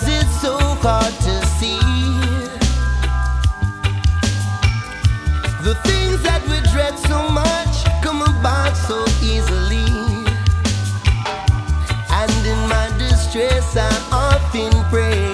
it's so hard to see the things that we dread so much come about so easily. And in my distress I often pray,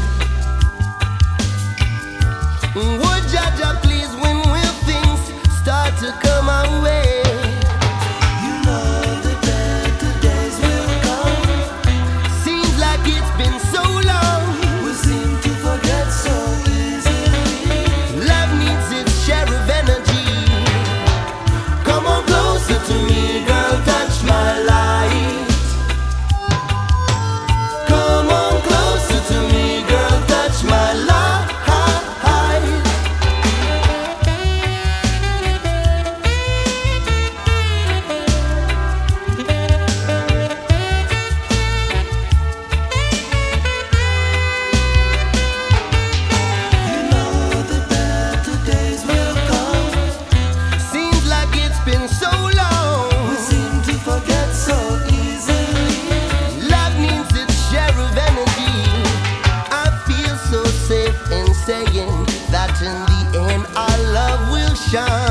would Jaja please, when will things start to come our way? You know the better days will come. Seems like it's been so long, we seem to forget so easily. Love needs its share of energy. Come on closer to me, girl, touch my light. Come on closer to me, girl, touch my light. Been so long, we seem to forget so easily. Love needs its share of energy. I feel so safe in saying that in the end our love will shine.